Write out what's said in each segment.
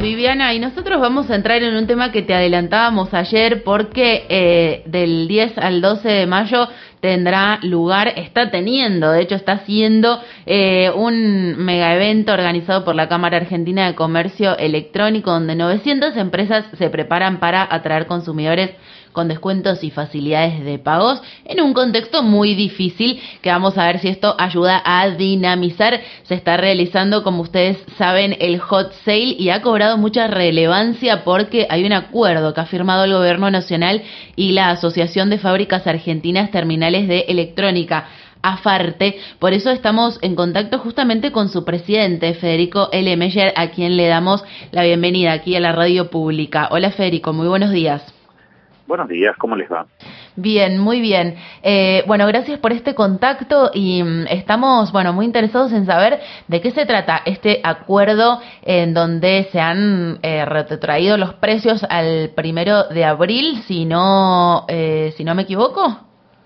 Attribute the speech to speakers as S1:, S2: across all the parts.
S1: Viviana, y nosotros vamos a entrar en un tema que te adelantábamos ayer porque del 10 al 12 de mayo tendrá lugar, está teniendo, de hecho está haciendo un mega evento organizado por la Cámara Argentina de Comercio Electrónico donde 900 empresas se preparan para atraer consumidores con descuentos y facilidades de pagos en un contexto muy difícil que vamos a ver si esto ayuda a dinamizar. Se está realizando, como ustedes saben, el Hot Sale y ha cobrado mucha relevancia porque hay un acuerdo que ha firmado el Gobierno Nacional y la Asociación de Fábricas Argentinas Terminales de Electrónica, AFARTE. Por eso estamos en contacto justamente con su presidente, Federico L. Meyer, a quien le damos la bienvenida aquí a la radio pública. Hola Federico, muy buenos días.
S2: Buenos días, ¿cómo les va?
S1: Bien, muy bien. Bueno, gracias por este contacto y estamos, muy interesados en saber de qué se trata este acuerdo en donde se han retrotraído los precios al 1 de abril, si no me equivoco.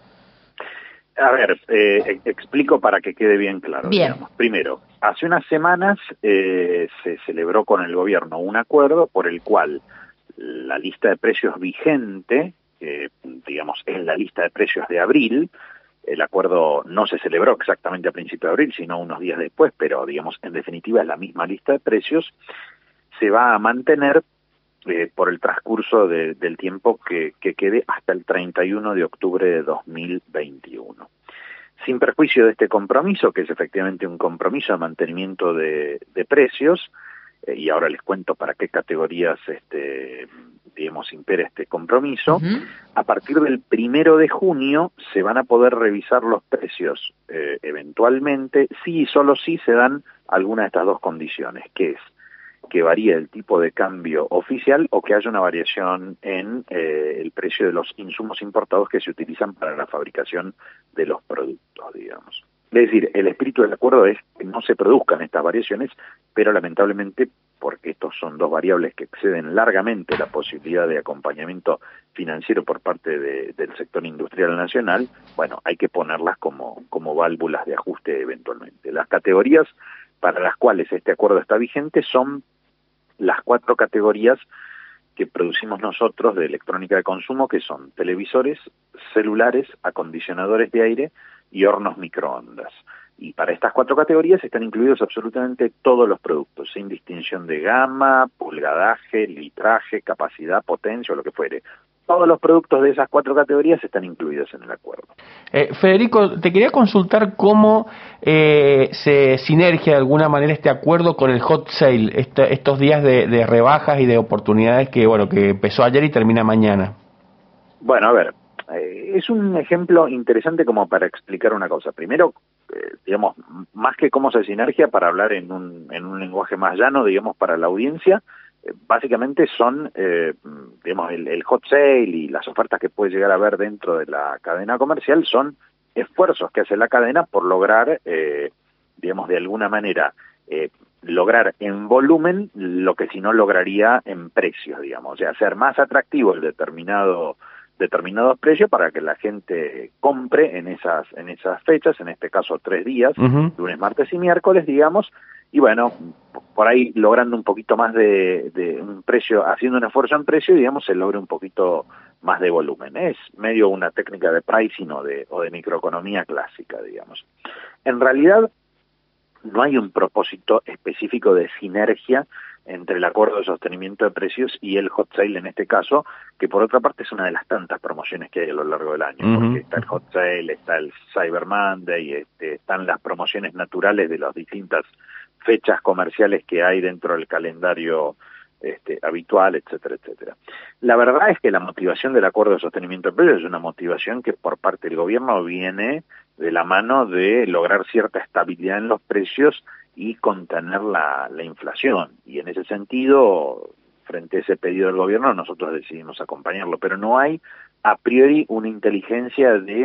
S2: A ver, explico para que quede bien claro.
S1: Bien.
S2: Digamos. Primero, hace unas semanas se celebró con el gobierno un acuerdo por el cual la lista de precios vigente, digamos, es la lista de precios de abril. El acuerdo no se celebró exactamente a principios de abril, sino unos días después, pero, digamos, en definitiva es la misma lista de precios. Se va a mantener por el transcurso del tiempo que quede hasta el 31 de octubre de 2021. Sin perjuicio de este compromiso, que es efectivamente un compromiso de mantenimiento de precios, y ahora les cuento para qué categorías, digamos, impera este compromiso. A partir del 1 de junio se van a poder revisar los precios eventualmente, si y solo si se dan alguna de estas dos condiciones, que es que varíe el tipo de cambio oficial o que haya una variación en el precio de los insumos importados que se utilizan para la fabricación de los productos, digamos. Es decir, el espíritu del acuerdo es que no se produzcan estas variaciones, pero lamentablemente, porque estos son dos variables que exceden largamente la posibilidad de acompañamiento financiero por parte del sector industrial nacional, hay que ponerlas como válvulas de ajuste eventualmente. Las categorías para las cuales este acuerdo está vigente son las 4 categorías que producimos nosotros de electrónica de consumo, que son televisores, celulares, acondicionadores de aire y hornos microondas. Y para estas 4 categorías están incluidos absolutamente todos los productos, sin distinción de gama, pulgadaje, litraje, capacidad, potencia o lo que fuere. Todos los productos de esas 4 categorías están incluidos en el acuerdo.
S3: Federico, te quería consultar cómo se sinergia de alguna manera este acuerdo con el Hot Sale, estos días de rebajas y de oportunidades que empezó ayer y termina mañana.
S2: Bueno, a ver, es un ejemplo interesante como para explicar una cosa. Primero, digamos, más que cómo se sinergia, para hablar en un lenguaje más llano, digamos, para la audiencia, básicamente son, digamos, el hot sale y las ofertas que puede llegar a haber dentro de la cadena comercial son esfuerzos que hace la cadena por lograr, digamos, de alguna manera, lograr en volumen lo que si no lograría en precios, digamos, o sea, hacer más atractivo el determinados precios para que la gente compre en esas fechas, en este caso 3 días, lunes, martes y miércoles, digamos, y por ahí logrando un poquito más de un precio, haciendo un esfuerzo en precio, digamos, se logra un poquito más de volumen. Es medio una técnica de pricing o de microeconomía clásica, digamos. En realidad, no hay un propósito específico de sinergia entre el acuerdo de sostenimiento de precios y el hot sale en este caso, que por otra parte es una de las tantas promociones que hay a lo largo del año, porque está el hot sale, está el Cyber Monday, están las promociones naturales de las distintas fechas comerciales que hay dentro del calendario habitual, etcétera, etcétera. La verdad es que la motivación del acuerdo de sostenimiento de precios es una motivación que por parte del gobierno viene de la mano de lograr cierta estabilidad en los precios y contener la inflación. Y en ese sentido, frente a ese pedido del gobierno, nosotros decidimos acompañarlo, pero no hay a priori una inteligencia de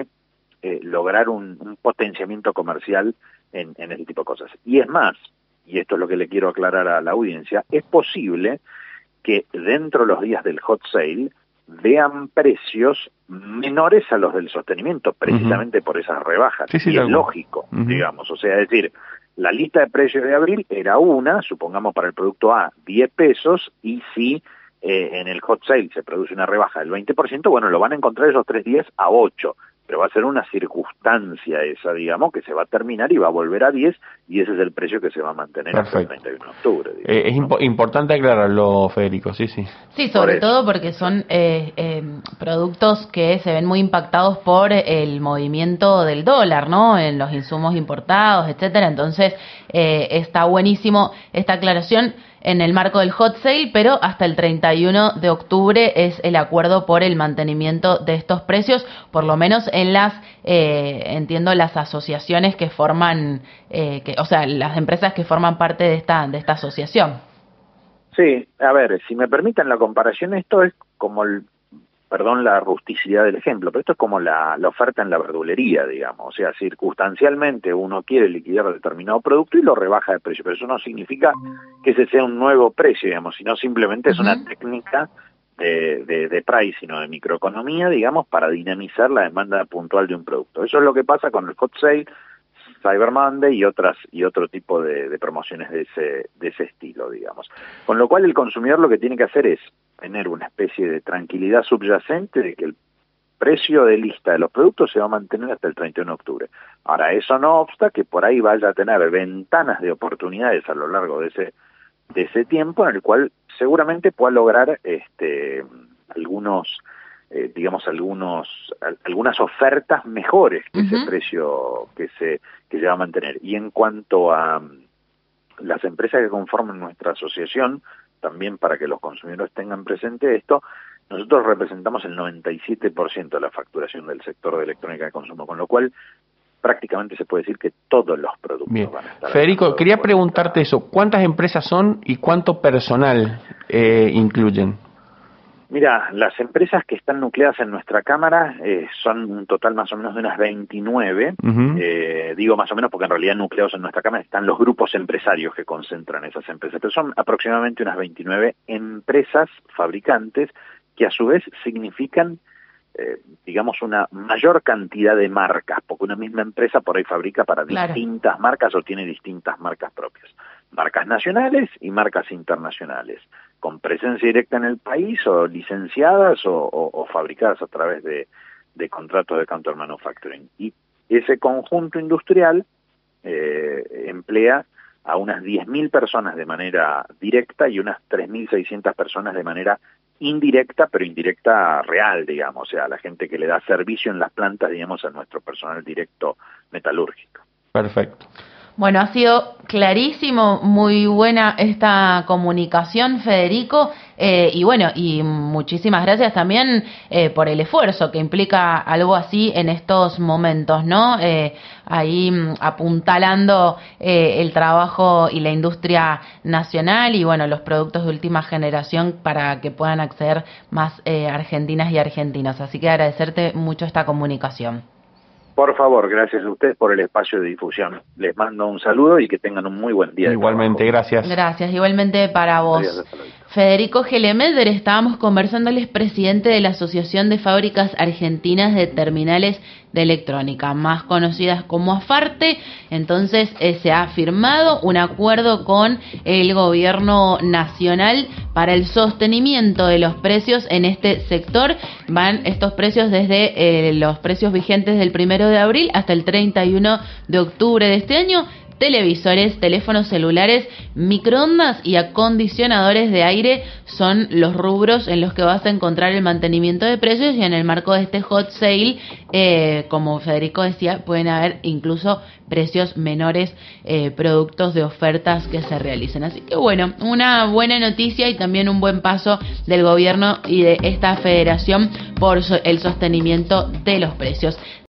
S2: lograr un potenciamiento comercial en ese tipo de cosas. Y es más, y esto es lo que le quiero aclarar a la audiencia, es posible que dentro de los días del hot sale vean precios menores a los del sostenimiento, precisamente por esas rebajas.
S3: Sí,
S2: y es lógico, digamos, o sea, es decir, la lista de precios de abril era supongamos para el producto A, 10 pesos, y si en el hot sale se produce una rebaja del 20%, bueno, lo van a encontrar esos 3 días a 8, pero va a ser una circunstancia esa, digamos, que se va a terminar y va a volver a 10, y ese es el precio que se va a mantener hasta el 31 de octubre. Digamos,
S3: es importante aclararlo, Federico, sí.
S1: Sí, sobre todo porque son productos que se ven muy impactados por el movimiento del dólar, ¿no? En los insumos importados, etcétera. Entonces, está buenísimo esta aclaración en el marco del hot sale, pero hasta el 31 de octubre es el acuerdo por el mantenimiento de estos precios, por lo menos en las, entiendo, las asociaciones que forman, o sea, las empresas que forman parte de esta asociación.
S2: Sí, a ver, si me permiten la comparación, esto es como perdón la rusticidad del ejemplo, pero esto es como la oferta en la verdulería, digamos. O sea, circunstancialmente uno quiere liquidar determinado producto y lo rebaja de precio, pero eso no significa que ese sea un nuevo precio, digamos, sino simplemente es una técnica de pricing o de microeconomía, digamos, para dinamizar la demanda puntual de un producto. Eso es lo que pasa con el hot sale, Cyber Monday y otro tipo de promociones de ese estilo, digamos. Con lo cual el consumidor lo que tiene que hacer es tener una especie de tranquilidad subyacente de que el precio de lista de los productos se va a mantener hasta el 31 de octubre. Ahora, eso no obsta que por ahí vaya a tener ventanas de oportunidades a lo largo de ese tiempo en el cual seguramente pueda lograr algunas ofertas mejores que ese precio que se va a mantener. Y en cuanto a las empresas que conforman nuestra asociación, también para que los consumidores tengan presente esto, nosotros representamos el 97% de la facturación del sector de electrónica de consumo, con lo cual prácticamente se puede decir que todos los productos van a estar.
S3: Federico, quería preguntarte eso, ¿cuántas empresas son y cuánto personal incluyen?
S2: Mira, las empresas que están nucleadas en nuestra cámara son un total más o menos de unas 29, digo más o menos porque en realidad nucleados en nuestra cámara están los grupos empresarios que concentran esas empresas, pero son aproximadamente unas 29 empresas fabricantes que a su vez significan, digamos, una mayor cantidad de marcas, porque una misma empresa por ahí fabrica para distintas marcas o tiene distintas marcas propias. Marcas nacionales y marcas internacionales, con presencia directa en el país o licenciadas o fabricadas a través de contratos de counter manufacturing. Y ese conjunto industrial emplea a unas 10.000 personas de manera directa y unas 3.600 personas de manera indirecta, pero indirecta real, digamos, o sea, la gente que le da servicio en las plantas, digamos, a nuestro personal directo metalúrgico.
S3: Perfecto.
S1: Bueno, ha sido clarísimo, muy buena esta comunicación, Federico, y bueno, y muchísimas gracias también por el esfuerzo que implica algo así en estos momentos, ¿no? Ahí apuntalando el trabajo y la industria nacional y bueno, los productos de última generación para que puedan acceder más argentinas y argentinos. Así que agradecerte mucho esta comunicación.
S2: Por favor, gracias a ustedes por el espacio de difusión. Les mando un saludo y que tengan un muy buen día.
S3: Igualmente, gracias.
S1: Gracias, igualmente para vos. Federico Gelemeder, estábamos conversándoles, presidente de la Asociación de Fábricas Argentinas de Terminales de Electrónica, más conocidas como AFARTE. Entonces se ha firmado un acuerdo con el gobierno nacional para el sostenimiento de los precios en este sector. Van estos precios desde los precios vigentes del 1 de abril hasta el 31 de octubre de este año. Televisores, teléfonos celulares, microondas y acondicionadores de aire son los rubros en los que vas a encontrar el mantenimiento de precios, y en el marco de este hot sale, como Federico decía, pueden haber incluso precios menores, productos de ofertas que se realicen. Así que bueno, una buena noticia y también un buen paso del gobierno y de esta federación por el sostenimiento de los precios.